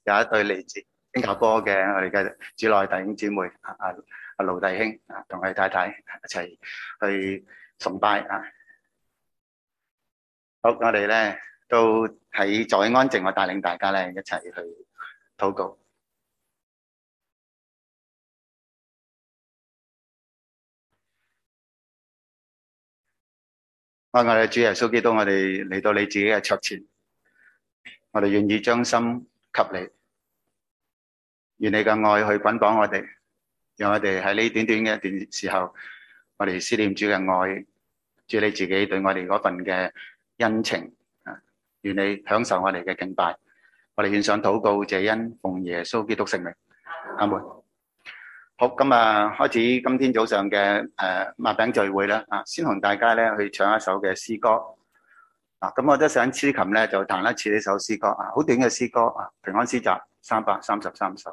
有一對嚟自新加坡嘅我哋嘅主內弟兄姊妹阿盧弟兄同佢太太一齊去崇拜啊！好，我哋咧都喺座位安靜，我帶領大家咧一齊去禱告。我哋主耶穌基督，我哋嚟到你自己嘅桌前，我哋願意將心給你，願你嘅愛去捆綁我哋，讓我哋喺呢短短嘅一段時候，我哋思念主嘅愛，主你自己對我哋嗰份嘅恩情啊！願你享受我哋嘅敬拜，我哋獻上禱告謝恩，奉耶穌基督聖名，阿門。好，咁啊，開始今天早上嘅擘餅聚會啦啊！先同大家咧去唱一首嘅詩歌啊！咁我都想司琴咧就彈一次呢首詩歌啊，好短嘅詩歌啊，平安詩集333首。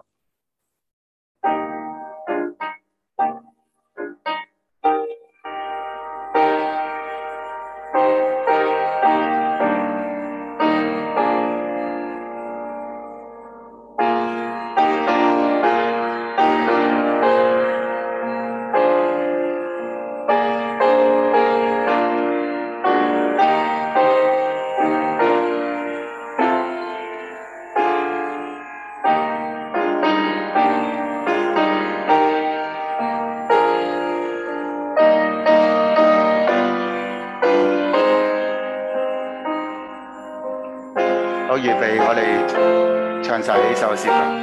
預備，我哋唱晒呢首詩歌。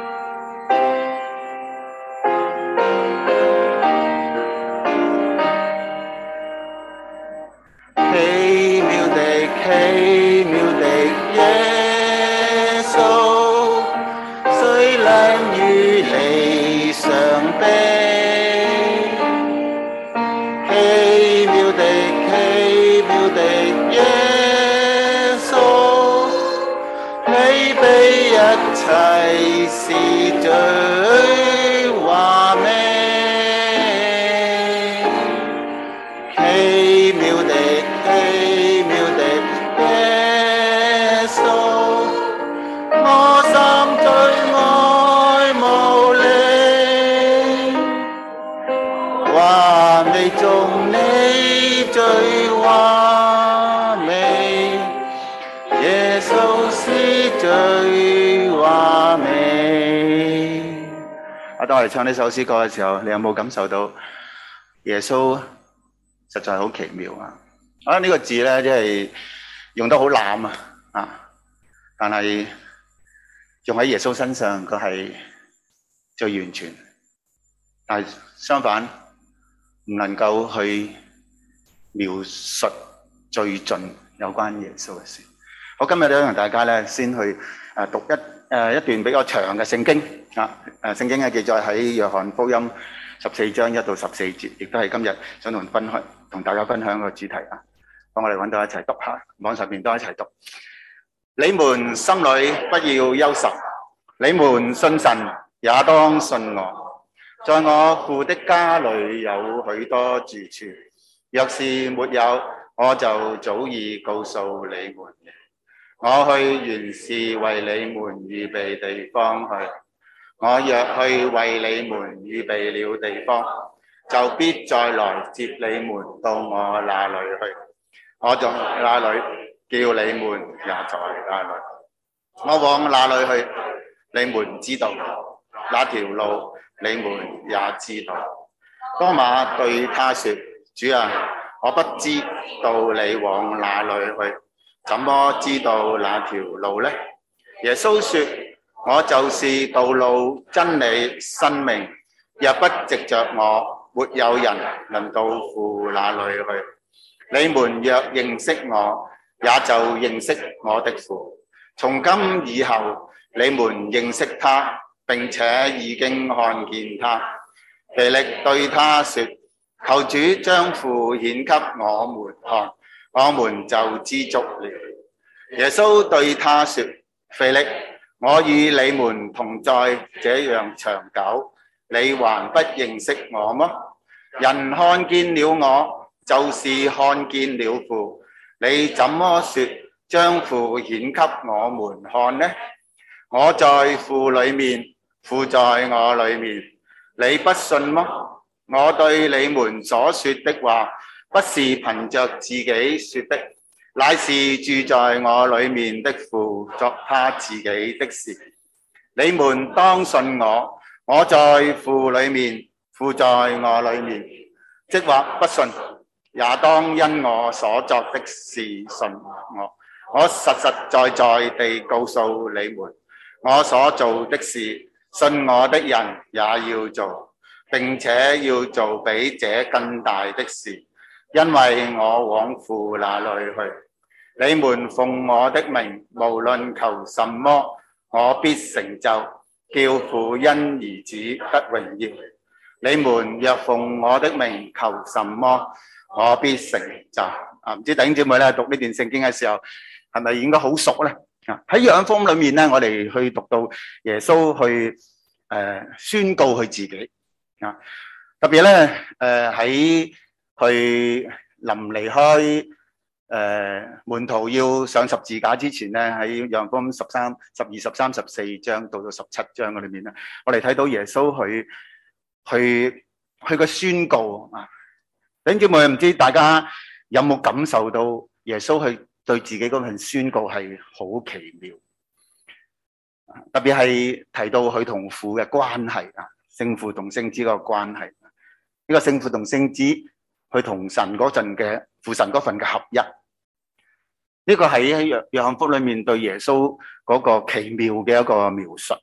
奇妙的，奇妙的耶穌，誰能與你相比？奇妙的，奇妙的耶穌。比一切是最華美，奇妙的，奇妙的耶穌，我心最愛慕你，華美中你最華美，耶穌是最華美。當我哋唱呢首詩歌嘅時候，你有冇感受到耶穌實在好奇妙啊？我覺得呢個字咧，即係用得好濫啊！但係用喺耶穌身上，佢係最完全。但係相反，唔能夠去描述最盡有關耶穌嘅事。我今日咧同大家咧先去讀一段比較長嘅聖經啊！聖經係記載喺約翰福音14章1到14節，亦都係今日想同大家分享個主題啊！幫我哋揾到一齊讀下，網上面都一齊讀。你們心裏不要憂愁，你們信神也當信我。在我父的家裏有許多住處，若是沒有，我就早已告訴你們。我去原是為你們預備地方去。我若去為你們預備了地方，就必再來接你們到我那裏去。我在那裏，叫你們也在那裏。我往那裏去，你們知道，那條路你們也知道。多馬對他說：主啊，我不知道你往哪裏去，怎麼知道那條路呢？耶穌說：我就是道路、真理、生命，若不藉着我，沒有人能到父那裏去。你們若認識我，也就認識我的父。從今以後，你們認識他，並且已經看見他。腓力對他說：求主將父顯給我們看，我們就知足了。耶穌對他說：腓力，我與你們同在這樣長久，你還不認識我嗎？人看見了我，就是看見了父。你怎麼說將父顯給我們看呢？ 我在父裏面，父在我裏面。你不信麼？我對你們所說的話，不是憑着自己說的，乃是住在我裏面的父作他自己的事。你們當信我，我在父裏面，父在我裏面。即或不信，也當因我所作的事信我。我實實在在地告訴你們，我所做的事，信我的人也要做，並且要做比這更大的事，因為我往父那裏去。你們奉我的名，無論求什麼，我必成就，叫父因兒子得榮耀。你們若奉我的名求什麼，我必成就。唔知弟兄姊妹咧讀呢段聖經嘅時候，係咪應該好熟咧？喺約翰福音裏面咧，我哋去讀到耶穌去宣告佢自己啊，特別咧喺佢臨離開門徒要上十字架之前咧，喺約翰福音12、13、14章到17章嘅裏面咧，我哋睇到耶穌去個宣告啊！弟兄姊妹，唔知大家有冇感受到耶穌去對自己嗰份宣告係好奇妙，特別係提到佢同父嘅關係啊，聖父同聖子個關係。呢個聖父同聖子佢同神嗰陣嘅父神嗰份嘅合一，呢個喺約翰福音裏面對耶穌嗰個奇妙嘅一個描述。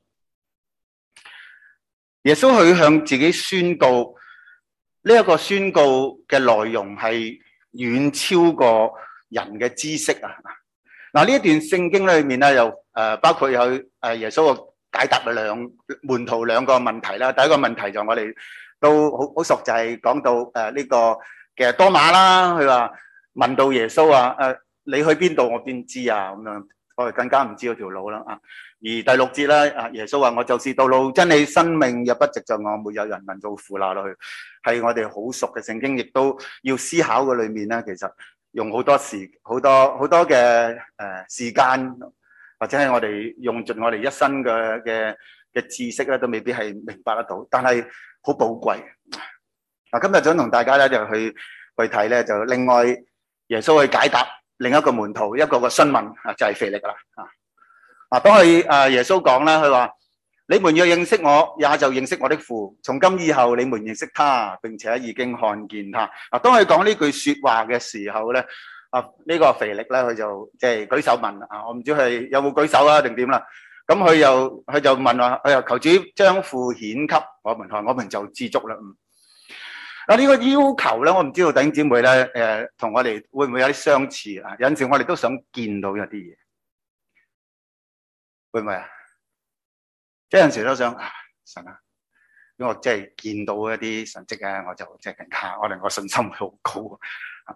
耶穌佢向自己宣告，呢一個宣告嘅內容係遠超過人嘅知識啊！嗱，呢一段聖經裏面咧，又包括有耶穌個解答嘅門徒兩個問題啦。第一個問題就我哋都好熟，就係講到呢個嘅多馬啦，佢話問到耶穌話你去邊度，我邊知啊？咁樣我哋更加唔知嗰條路啦啊！而第6節咧，耶穌話我就是道路、真理、生命，若不藉着我，沒有人能到父那裏去。係我哋好熟嘅聖經，亦都要思考嘅裏面咧，其實用好多嘅時間，或者係我哋用盡我哋一生嘅知識咧，都未必係明白得到，但係好寶貴。嗱，今日想同大家咧就去睇咧，就另外耶穌去解答另一個門徒一個詢問啊，就係腓力啦啊！當佢耶穌講啦，佢話你們要認識我，也就認識我的父。從今以後，你們認識他，並且已經看見他。當佢講呢句說話嘅時候咧，呢個腓力咧，佢就即係舉手問啊，我唔知佢有冇舉手啊，定點啦？咁佢就問話，佢又求主將父顯給我們看，我們就知足啦。呢個要求咧，我唔知道弟兄姊妹咧，同我哋會唔會有啲相似啊？有陣時我哋都想見到一啲嘢。會唔會啊？即係有陣時都想神啊，因為我即係見到一啲神蹟啊，我就即係更加可能我信心會好高啊。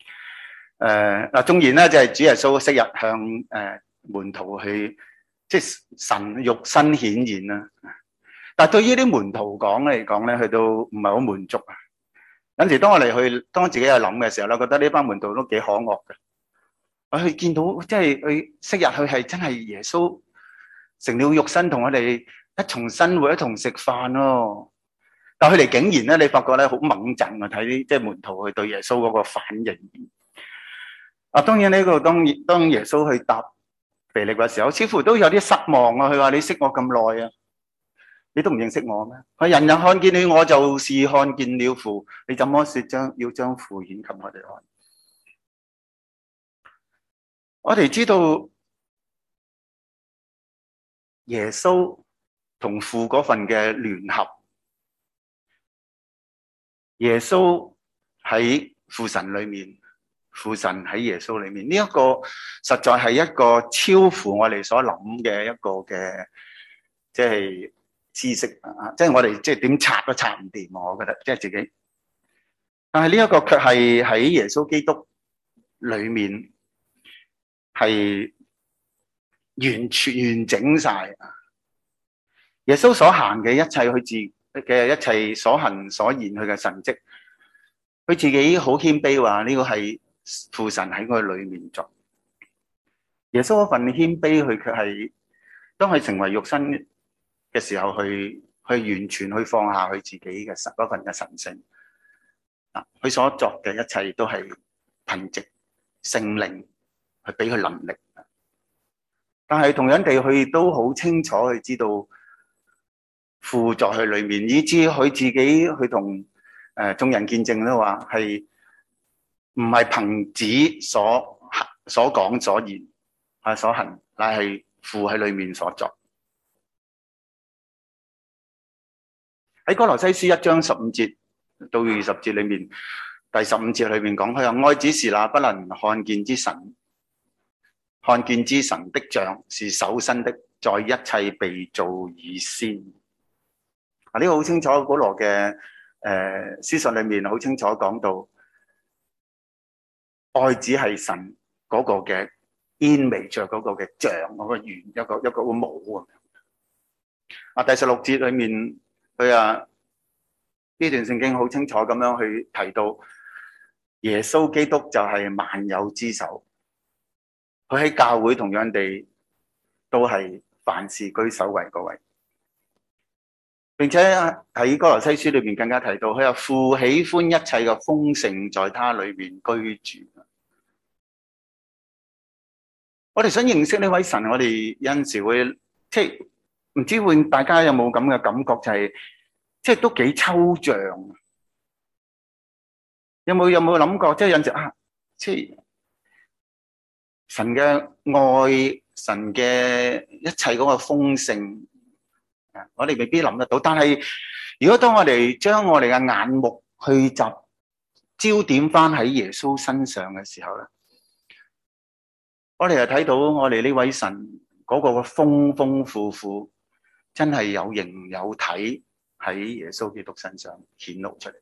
縱然咧，就係主耶穌昔日向門徒去即係神肉身顯現啦。但係對於啲門徒嚟講咧，佢都唔係好滿足啊。有陣時當自己去諗嘅時候咧，覺得呢班門徒都幾可惡嘅。佢見到即係佢昔日佢係真係耶穌成了肉身，同我哋一同生活，一同食飯咯。但係佢哋竟然咧，你發覺咧好猛震啊！睇啲即係門徒去對耶穌嗰個反應。當然呢個當耶穌去答腓力嘅時候，似乎都有啲失望啊。佢話：你識我咁耐啊，你都唔認識我咩？佢人人看見你，我就是看見了父。你怎麼說要將父顯給我哋看？我哋知道耶穌同父嗰份嘅聯合，耶穌喺父神裏面，父神喺耶穌裏面，呢一個實在係一個超乎我哋所諗嘅一個嘅即係知識啊！即係我哋即係點拆都拆唔掂，我覺得即係自己。但係呢一個卻係喺耶穌基督裏面係完整晒。耶穌所行嘅一切，佢自嘅一切所行所言，佢嘅神蹟，佢自己好謙卑話呢個係父神喺佢裏面做。耶穌嗰份謙卑，佢卻係當佢成為肉身嘅時候，去完全去放下佢自己嘅嗰份嘅神性。佢所作嘅一切都係憑藉聖靈去俾佢能力。但係同樣地，佢亦都好清楚去知道父在佢裏面，以至佢自己去同眾人見證都話係唔係憑子所講所言所行，乃係父喺裏面所作。喺哥羅西書1章15節到20節裏面，第15節裏面講，佢話愛子是那不能看見之神的像，是首生的，在一切被造以先。呢個好清楚，保羅嘅書信裏面好清楚講到，愛子係神嗰個嘅 image，嗰個嘅像，嗰個圓，一個模啊。第16節裏面，佢話呢段聖經好清楚咁樣去提到，耶穌基督就係萬有之首。佢喺教會同樣地都係凡事居首位嗰位，並且喺哥羅西書裏面更加提到，佢話父喜歡一切嘅豐盛在他裏面居住。我哋想認識呢位神，我哋有陣時會即係唔知會大家有冇咁嘅感覺，就係即係都幾抽象。有冇諗過，即係有陣時即係神嘅愛，神嘅一切嗰個豐盛，我哋未必諗得到。但係如果當我哋將我哋嘅眼目去焦點翻喺耶穌身上嘅時候咧，我哋就睇到我哋呢位神嗰個嘅豐豐富富，真係有形有體喺耶穌基督身上顯露出嚟。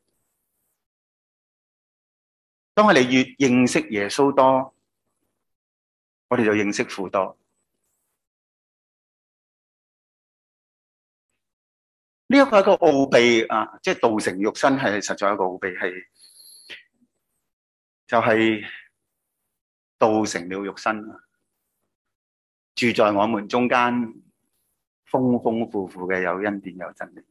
當我哋越認識耶穌多，我哋就認識父多。呢一個係一個奧秘啊！即係道成肉身係實在一個奧秘，就係道成了肉身，住在我們中間，豐豐富富嘅有恩典有真理。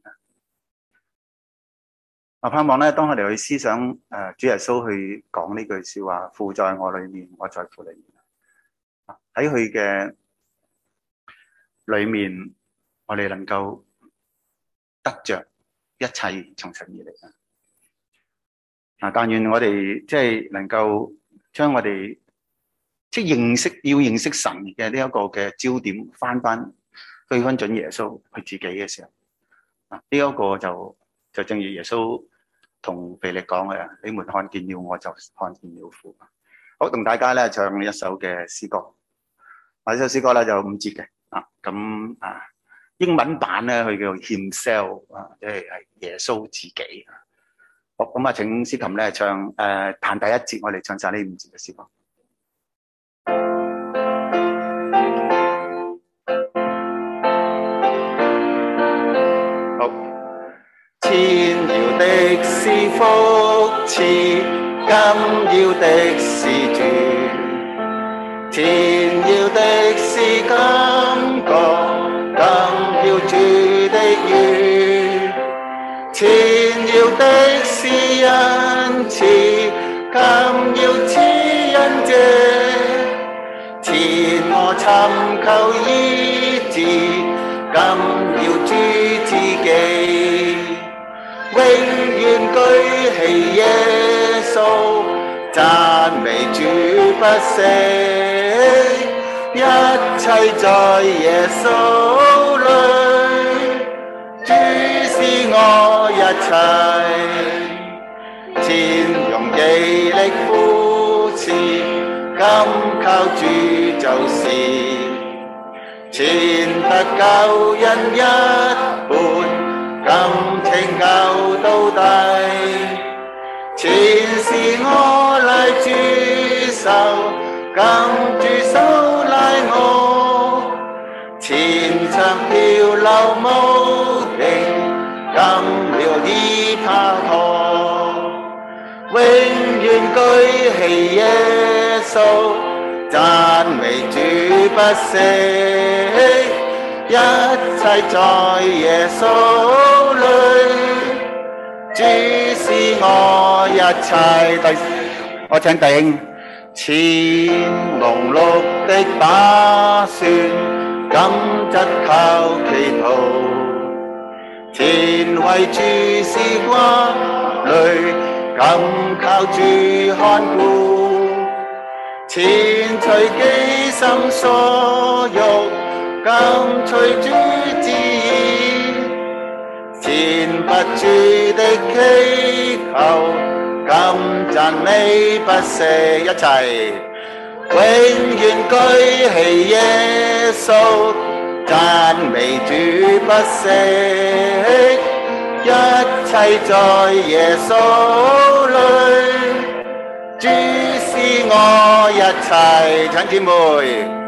我盼望咧，當我哋去思想主耶穌去講呢句說話，父在我裏面，我在父裏面。喺佢嘅裏面，我哋能夠得着一切從神而嚟。但願我哋即係能夠將我哋即係要認識神嘅呢一個嘅焦點翻對翻準耶穌佢自己嘅時候，呢一個就正如耶穌同腓力講嘅，你們看見了我就看見了父。好，同大家咧唱一首嘅詩歌。呢首詩歌咧就5節嘅，英文版咧佢叫 Himself 即係耶穌自己。好，咁請司琴咧唱彈第1節，我哋唱晒呢5節嘅詩歌。好，前要的是福賜，今要的是主。前要的是感覺，更要主的願；前要的是恩賜，更要賜恩者。前我尋求醫治，更要主自己，永遠舉起耶穌，讚美主不息。一切在耶穌裏，主是我一切。前用毅力扶持，今靠主就是。前得救恩一半，感情救到底。前是我賴主手，今主手賴我。前場漂流無定，今了已他托。永遠舉起耶穌，讚美主不息。 一切在耶穌裏，主是我一切。我請弟兄前蒙綠的打算，今則靠祈禱，前為主事掛慮，今靠主看顧，前隨己心所欲，今隨主旨意，前不住的祈求，今讚美不捨，一齊永遠舉起耶穌，讚美主不捨，一切在耶穌裏，主是我一切。請姊妹。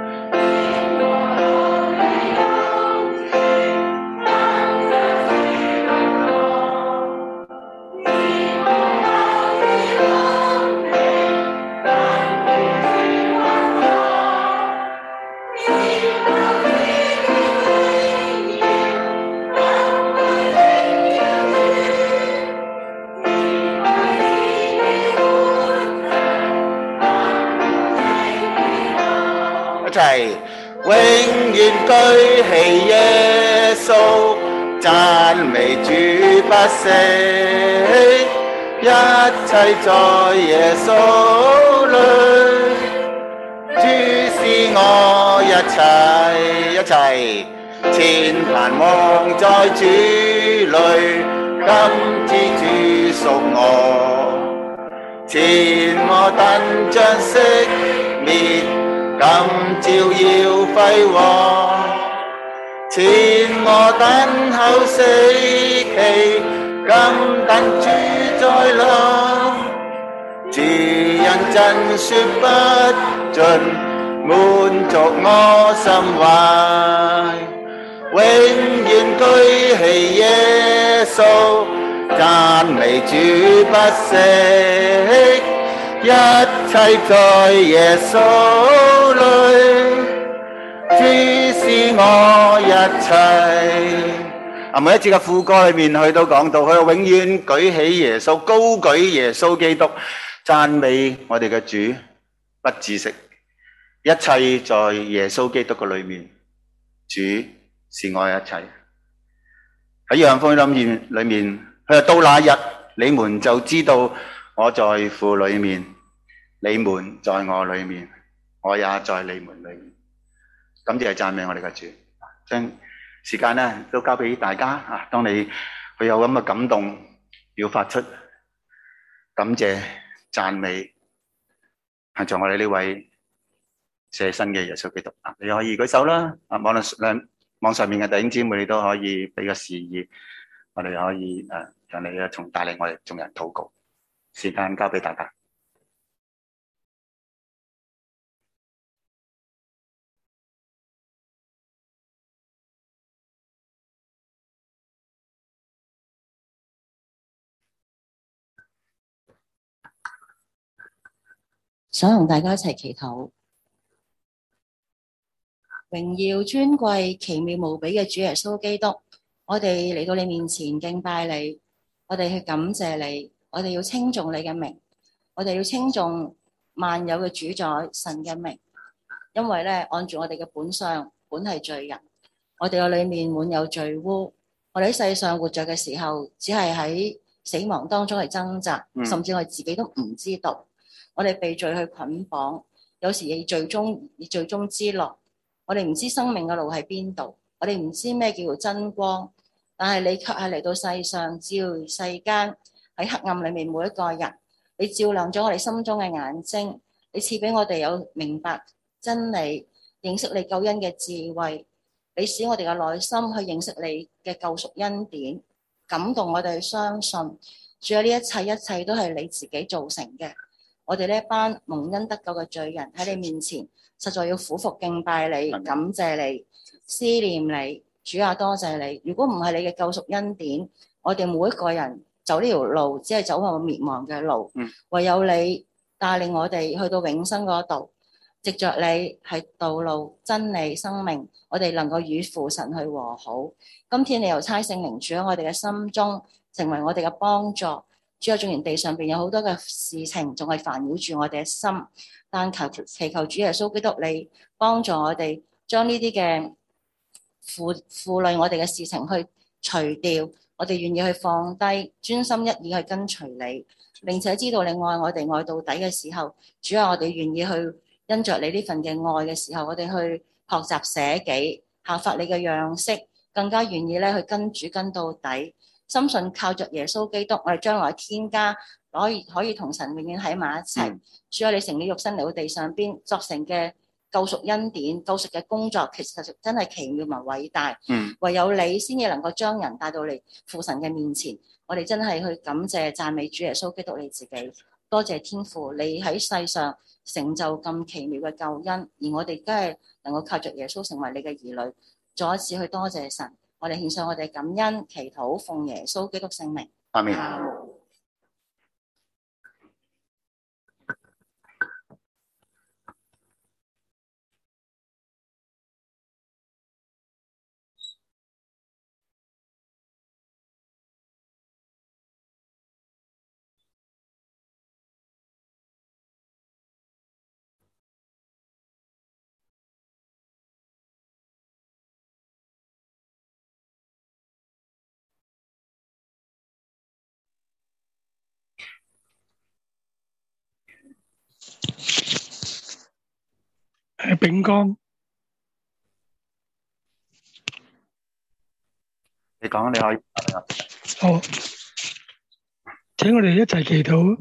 永遠舉起耶穌，讚美主不捨，一切在耶穌裏，主是我一切，一齊前盼望在主裏，今知主屬我，前我等將熄滅，今照耀輝煌，前我等候死期，今等主再臨，主恩真說不盡，滿足我心懷，永遠舉起耶穌，讚美主不捨，一切在耶穌裏，主是我一切。每一次嘅副歌裏面，佢都講到，佢永遠舉起耶穌，高舉耶穌基督，讚美我哋嘅主，不止息。一切在耶穌基督嘅裏面，主是我一切。喺約翰福音裏面，佢話到那日，你們就知道我在父裏面，你們在我裏面，我也在你們裏面。感謝讚美我哋嘅主。將時間咧都交俾大家啊！當你佢有咁嘅感動，要發出感謝讚美，係在我哋呢位捨身嘅耶穌基督啊！你可以舉手啦，網上面嘅弟兄姊妹你都可以俾個示意，我哋可以讓你從帶領我哋眾人禱告。時間交俾大家。 想同大家一齊祈禱，榮耀尊貴奇妙無比嘅主耶穌基督，我哋嚟到你面前敬拜你，我哋去感謝你，我哋要稱頌你嘅名，我哋要稱頌萬有嘅主宰神嘅名，因為咧按住我哋嘅本相本係罪人，我哋嘅裏面滿有罪污，我哋喺世上活着嘅時候，只係喺死亡當中嚟掙扎，甚至我哋自己都唔知道。我哋被罪去捆綁，有時以罪中之樂，我哋唔知生命嘅路喺邊度，我哋唔知咩叫做真光，但係你卻係嚟到世上，照世間喺黑暗裏面每一個人，你照亮咗我哋心中嘅眼睛，你賜俾我哋有明白真理，認識你救恩嘅智慧，你使我哋嘅內心去認識你嘅救贖恩典，感動我哋去相信，主要呢一切都係你自己造成嘅。我哋呢一班蒙恩得救嘅罪人喺你面前，實在要俯伏敬拜你，感謝你，思念你，主啊，多謝你。如果唔係你嘅救贖恩典，我哋每一個人走呢條路，只係走向滅亡嘅路。唯有你帶領我哋去到永生嗰度。 藉着你係道路、真理、生命，我哋能夠與父神去和好。今天你又差聖靈住喺我哋嘅心中，成為我哋嘅幫助。主啊，縱然地上邊有好多嘅事情仲係煩擾住我哋嘅心，但祈求主耶穌基督你幫助我哋，將呢啲嘅負累我哋嘅事情去除掉。我哋願意去放低，專心一意去跟隨你，並且知道你愛我哋愛到底嘅時候，主啊，我哋願意去因着你呢份嘅愛嘅時候，我哋去學習捨己，效法你嘅樣式，更加願意咧去跟主跟到底。深信靠着耶穌基督，我哋將來天家可以同神永遠喺埋一齊。主啊，你成了肉身嚟到地上邊作成嘅救贖恩典、救贖嘅工作，其實真係奇妙同偉大。唯有你先至能夠將人帶到嚟父神嘅面前。我哋真係去感謝讚美主耶穌基督你自己。多謝天父，你喺世上成就咁奇妙嘅救恩，而我哋都係能夠靠着耶穌成為你嘅兒女。再一次去多謝神。我哋獻上我哋感恩祈禱，奉耶穌基督聖名。 阿們。 炳江， 你講，你可以。 好，請我哋一齊祈禱。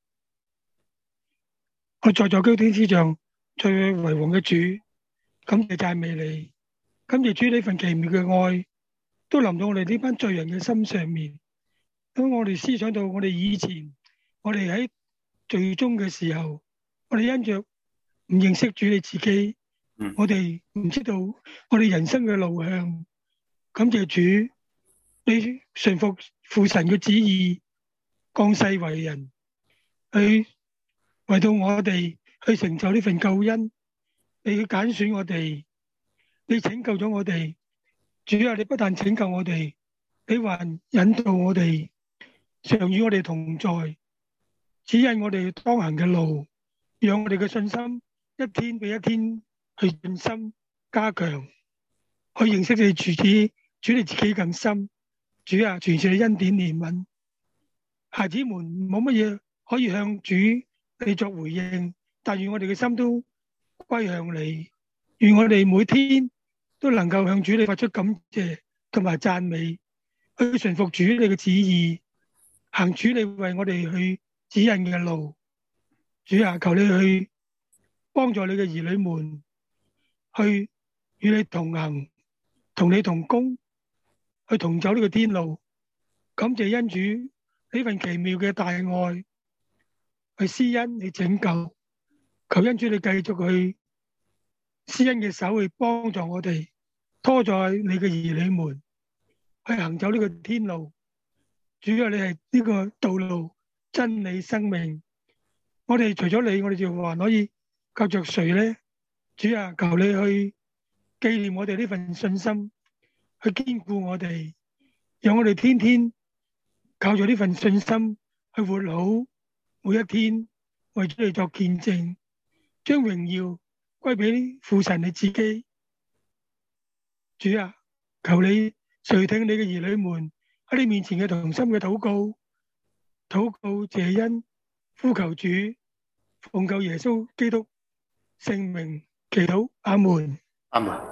我在座基督天使長，最為王嘅主，感謝讚美你，感謝主呢份奇妙嘅愛，都臨到我哋呢班罪人嘅心上面。當我哋思想到我哋以前，我哋喺罪中嘅時候，我哋因着唔認識主你自己，我哋唔知道我哋人生嘅路向。感謝主，你順服父神嘅旨意，降世為人，去為到我哋去成就呢份救恩。你去揀選我哋，你拯救咗我哋。主啊，你不但拯救我哋，你還引導我哋，常與我哋同在，指引我哋當行嘅路，讓我哋嘅信心一天比一天去進深加強，去認識你主你自己更深。主啊，全是你恩典憐憫。孩子們冇乜嘢可以向主你作回應，但願我哋嘅心都歸向你，願我哋每天都能夠向主你發出感謝同埋讚美，去順服主你嘅旨意，行主你為我哋去指引嘅路。主啊，求你去幫助你嘅兒女們，去與你同行，同你同工，去同走呢個天路。感謝恩主呢份奇妙嘅大愛，去施恩去拯救。求恩主你繼續去施恩嘅手去幫助我哋，拖在你嘅兒女們去行走呢個天路。主啊，你係呢個道路、真理、生命。我哋除咗你，我哋就還可以靠着誰呢？主啊，求你去紀念我哋呢份信心，去堅固我哋，讓我哋天天靠住呢份信心去活好每一天，為主你作見證，將榮耀歸俾父神你自己。主啊，求你垂聽你嘅兒女們喺你面前嘅同心嘅禱告謝恩，呼求主，奉救耶穌基督聖名祈禱，阿門。 阿門。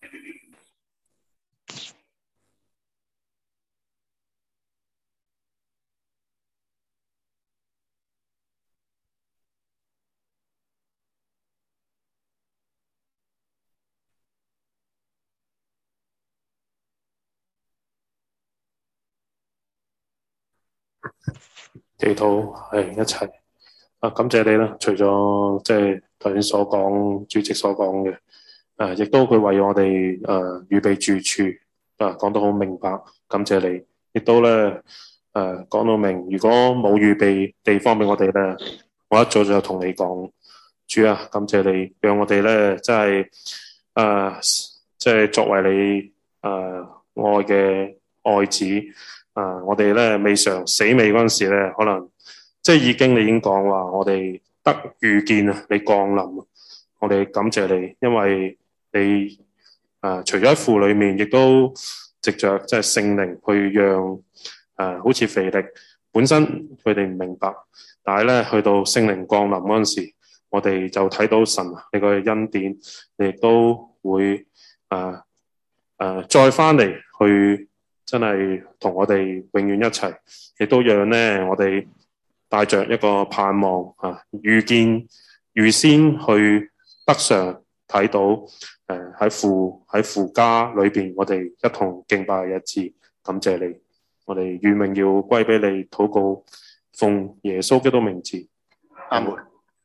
祈禱係一齊感謝你啦！除咗即係頭先所講，主席所講嘅，亦都佢為我哋預備住處講得好明白，感謝你。亦都咧講到明，如果冇預備地方俾我哋咧，我一早就同你講， 主啊，感謝你，讓我哋咧真係即係作為你愛嘅愛子我哋咧未嘗死未嗰陣時咧，可能即係你已經講話，我哋得遇見啊，你降臨，我哋感謝你，因為你除咗喺父裏面，亦都藉着即係聖靈去讓好似腓力本身佢哋唔明白，但係咧去到聖靈降臨嗰陣時，我哋就睇到神你個恩典，你亦都會再翻嚟去真係同我哋永遠一齊，亦都讓咧我哋帶着一個盼望預先去得上睇到喺父家裏邊，我哋一同敬拜嘅日子，感謝你，我哋願榮耀歸俾你，禱告奉耶穌基督名字，阿門。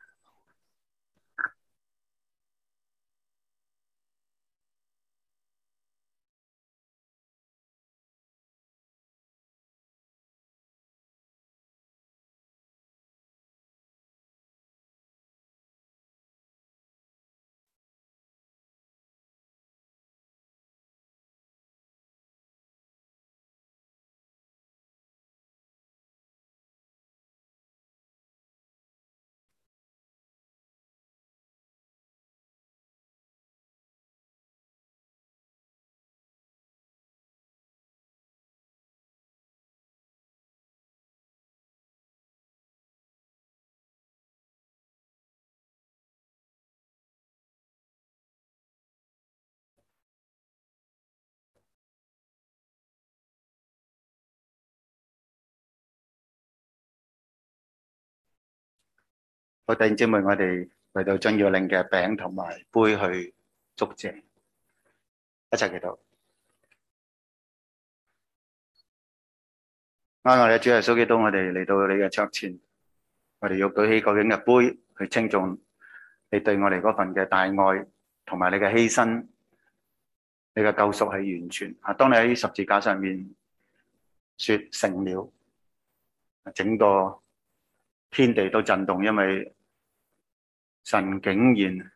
好，弟兄姊妹，我哋為到將要領嘅餅同埋杯去祝謝，一齊祈禱。我哋主耶穌基督，我哋嚟到你嘅桌前，我哋要舉起究竟嘅杯去稱頌你對我哋嗰份嘅大愛，同埋你嘅犧牲，你嘅救贖係完全。當你喺十字架上面說成了，整個天地都震動，因為神竟然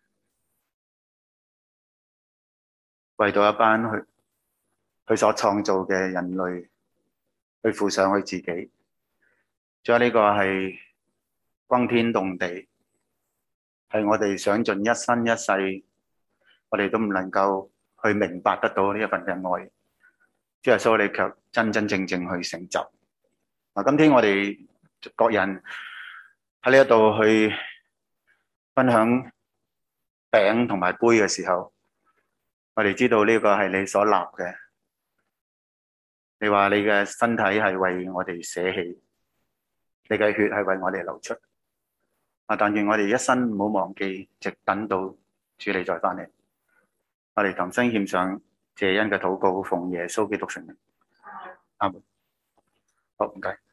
為到一班佢所創造嘅人類去付上佢自己，仲有呢個係轟天動地，係我哋想盡一生一世，我哋都唔能夠去明白得到呢一份嘅愛。主耶穌，你卻真真正正去成就。今天我哋各人喺呢一度去分享餅同埋杯嘅時候，我哋知道呢個係你所立嘅。你話你嘅身體係為我哋捨棄，你嘅血係為我哋流出。但願我哋一生唔好忘記，直等到主你再翻嚟。我哋同聲獻上謝恩嘅禱告，奉耶穌基督聖名。阿門。好，唔該。